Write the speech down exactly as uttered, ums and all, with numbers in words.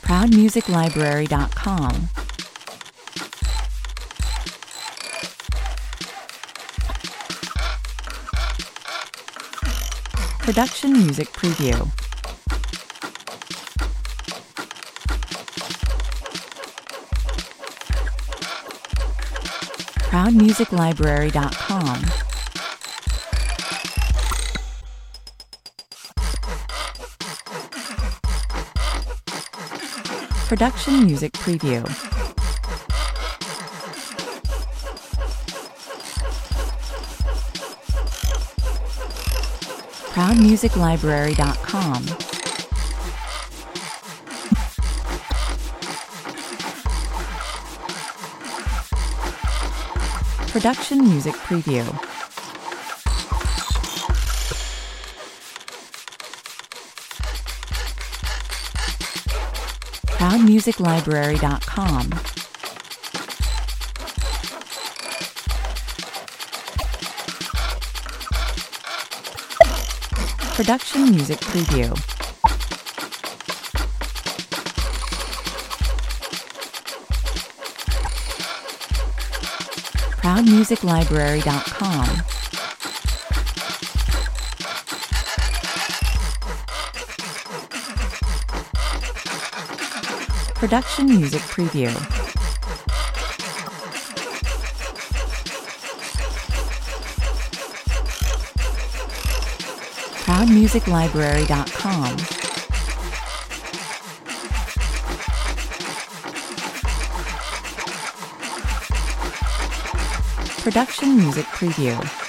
proud music library dot com. Production Music Preview. proud music library dot com. Production Music Preview. proud music library dot com. Production Music Preview. proud music library dot com. Production Music Preview. proud music library dot com. Production Music Preview. proud music library dot com. Production Music Preview.